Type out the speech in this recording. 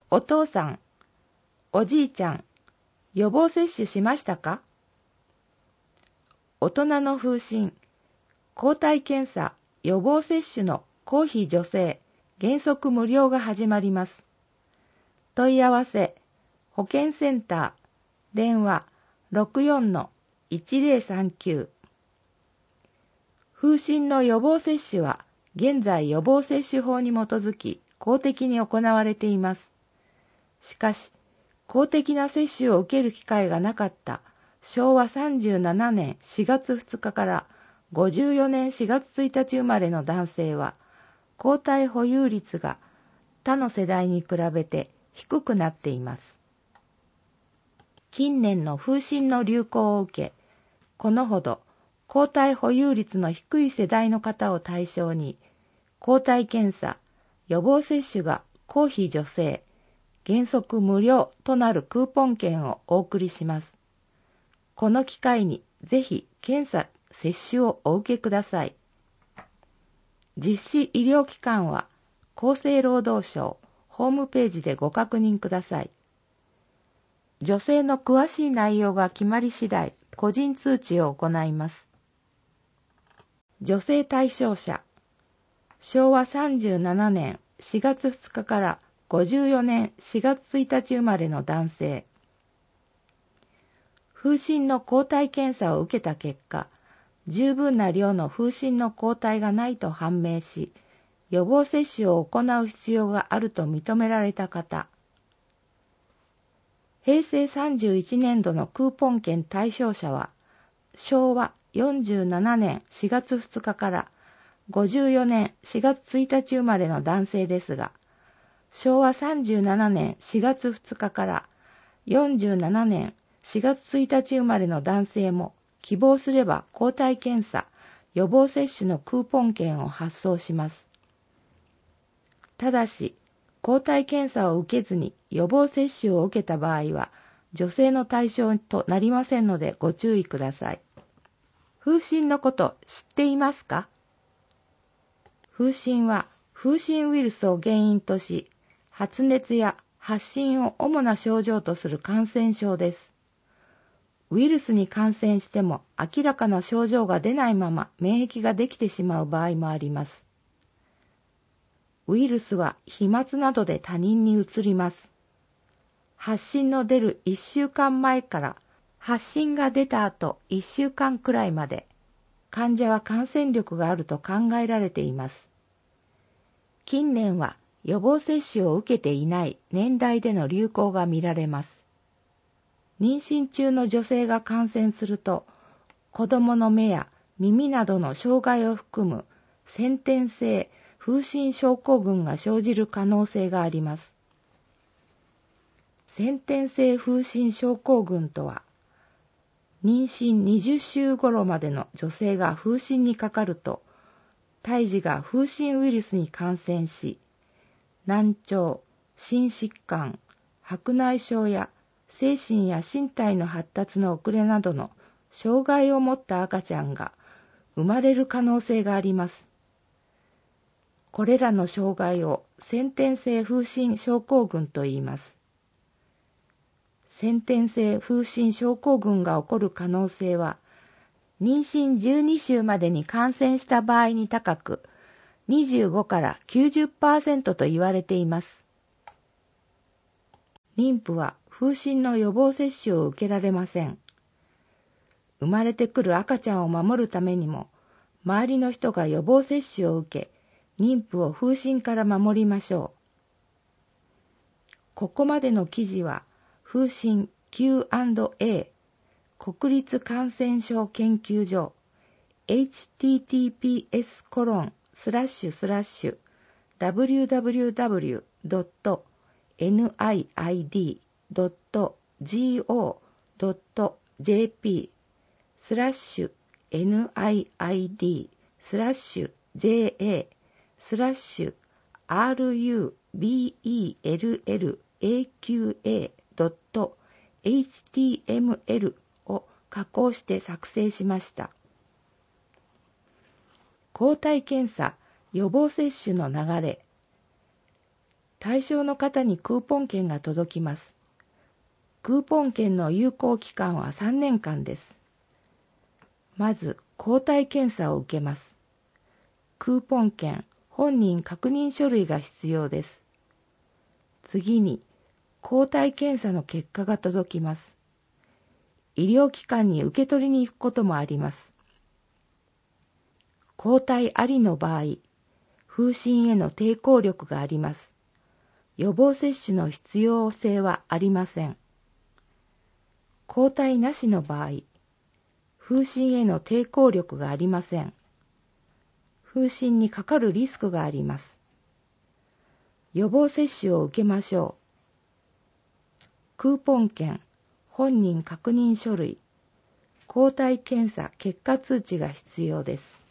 お父さん、おじいちゃん、予防接種しましたか？大人の風疹、抗体検査、予防接種の公費助成、原則無料が始まります。問い合わせ、保健センター、電話 64-1039。風疹の予防接種は、現在予防接種法に基づき公的に行われています。しかし、公的な接種を受ける機会がなかった昭和37年4月2日から54年4月1日生まれの男性は、抗体保有率が他の世代に比べて低くなっています。近年の風疹の流行を受け、このほど抗体保有率の低い世代の方を対象に、抗体検査、予防接種が公費助成、原則無料となるクーポン券をお送りします。この機会にぜひ検査・接種をお受けください。実施医療機関は厚生労働省ホームページでご確認ください。助成の詳しい内容が決まり次第、個人通知を行います。助成対象者、昭和37年4月2日から54年4月1日生まれの男性。風疹の抗体検査を受けた結果、十分な量の風疹の抗体がないと判明し、予防接種を行う必要があると認められた方。平成31年度のクーポン券対象者は、昭和47年4月2日から54年4月1日生まれの男性ですが、昭和37年4月2日から47年4月1日生まれの男性も希望すれば抗体検査、予防接種のクーポン券を発送します。ただし、抗体検査を受けずに予防接種を受けた場合は、助成の対象となりませんのでご注意ください。風疹のこと知っていますか？風疹は風疹ウイルスを原因とし、発熱や発疹を主な症状とする感染症です。ウイルスに感染しても明らかな症状が出ないまま免疫ができてしまう場合もあります。ウイルスは飛沫などで他人に移ります。発疹の出る1週間前から発疹が出た後1週間くらいまで、患者は感染力があると考えられています。近年は予防接種を受けていない年代での流行が見られます。妊娠中の女性が感染すると、子供の目や耳などの障害を含む先天性風疹症候群が生じる可能性があります。先天性風疹症候群とは、妊娠20週頃までの女性が風疹にかかると、胎児が風疹ウイルスに感染し、難聴、心疾患、白内障や精神や身体の発達の遅れなどの障害を持った赤ちゃんが生まれる可能性があります。これらの障害を先天性風疹症候群と言います。先天性風疹症候群が起こる可能性は、妊娠12週までに感染した場合に高く、25から 90% と言われています。妊婦は風疹の予防接種を受けられません。生まれてくる赤ちゃんを守るためにも、周りの人が予防接種を受け、妊婦を風疹から守りましょう。ここまでの記事は、風疹 Q&A 国立感染症研究所 www.nidda.go.jp/rubella.html を加工して作成しました。抗体検査、予防接種の流れ。 対象の方にクーポン券が届きます。クーポン券の有効期間は3年間です。まず、抗体検査を受けます。クーポン券、本人確認書類が必要です。次に、抗体検査の結果が届きます。医療機関に受け取りに行くこともあります。抗体ありの場合、風疹への抵抗力があります。予防接種の必要性はありません。抗体なしの場合、風疹への抵抗力がありません。風疹にかかるリスクがあります。予防接種を受けましょう。クーポン券、本人確認書類、抗体検査結果通知が必要です。